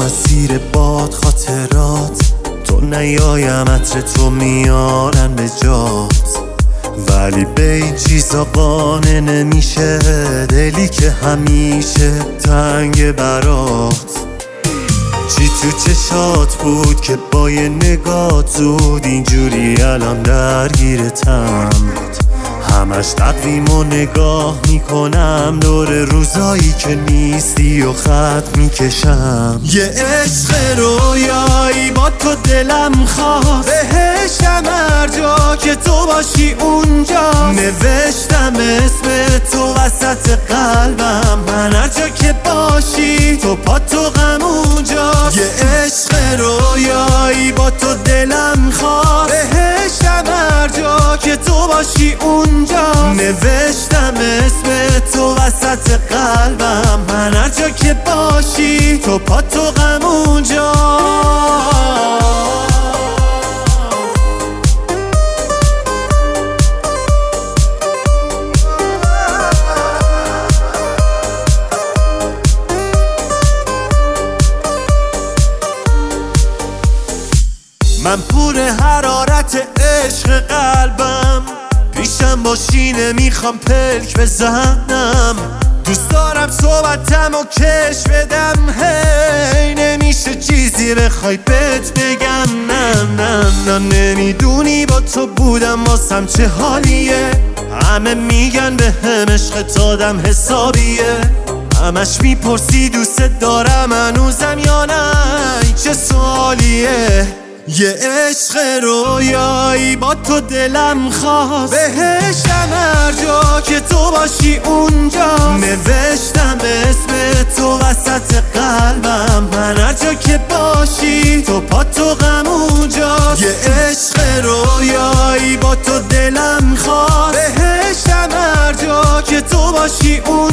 از زیر باد خاطرات تو نیایم، عطر تو میارن به جات، ولی به این چیزا قانع نمیشه دلی که همیشه تنگ برات. چی تو چشات بود که با یه نگاه زود اینجوری الان درگیرتم؟ همش تقویم و نگاه میکنم دور روزایی که نیستی و خط میکشم. یه عشق رویایی با تو دلم خواست، بهشم هر جا که تو باشی اونجا. نوشتم اسم تو وسط قلبم، من هر جا که باشی تو پا تو غم اونجاست. یه عشق رویایی با تو دلم خواست، بهشم هر جا که تو باشی اونجا. نوشتم اسم تو وسط قلبم، من هر جا که باشی تو پا تو غم اونجا. من پر حرارت عشق قلبم، پیشم باشی نمیخوام پلک بزنم. دوست دارم صحبتم و کش بدم، هی نمیشه چیزی بخوای بهت بگم. نه نمیدونی با تو بودم واسم چه حالیه. همه میگن به هم عشق آدم حسابیه، همش میپرسی دوست دارم هنوزم یا نه، این چه سوالیه. یه عشق رویایی با تو دلم خواست، بهشم هر جا که تو باشی اونجا. نوشتم اسم تو وسط قلبم، من هر جا که باشی تو پا تو غم اونجاست. یه عشق رویایی با تو دلم خواست، بهشم هر جا که تو باشی اونجا.